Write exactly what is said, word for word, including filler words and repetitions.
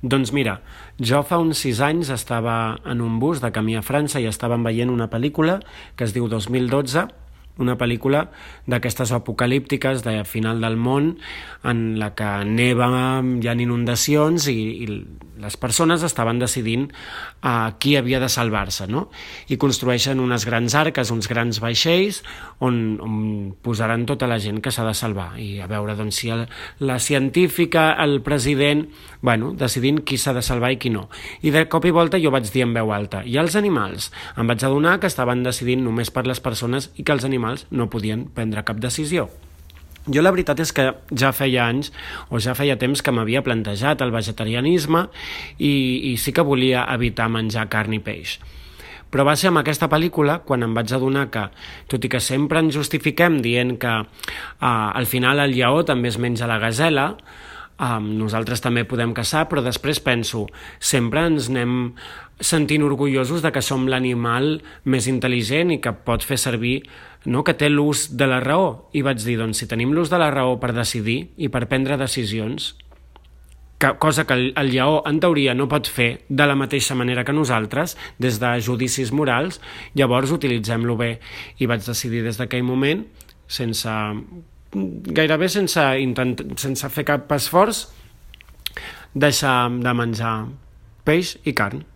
Doncs mira, jo fa uns sis anys estava en un bus de camí a França i estàvem veient una pel·lícula que es diu dos mil dotze, una pel·lícula d'aquestes apocalíptiques de final del món en la que neva, hi ha inundacions i, i les persones estaven decidint uh, qui havia de salvar-se, no? I construeixen unes grans arques, uns grans vaixells on, on posaran tota la gent que s'ha de salvar i a veure doncs, si el, la científica, el president, bueno, decidint qui s'ha de salvar i qui no. I de cop i volta jo vaig dir en veu alta, i els animals? Em vaig adonar que estaven decidint només per les persones i que els animals no podien prendre cap decisió. Jo la veritat és que ja feia anys o ja feia temps que m'havia plantejat el vegetarianisme i, i sí que volia evitar menjar carn i peix. Però va ser amb aquesta pel·lícula quan em vaig adonar que, tot i que sempre ens justifiquem dient que uh, al final el lleó també es menja la gasela, um, nosaltres també podem caçar, però després penso, sempre ens anem sentint orgullosos de que som l'animal més intel·ligent i que pot fer servir, no? Que té l'ús de la raó. I vaig dir, doncs, si tenim l'ús de la raó per decidir i per prendre decisions, que, cosa que el, el lleó, en teoria, no pot fer de la mateixa manera que nosaltres, des de judicis morals, llavors utilitzem-lo bé. I vaig decidir des d'aquell moment, sense, gairebé sense, intent, sense fer cap esforç, deixar de menjar peix i carn.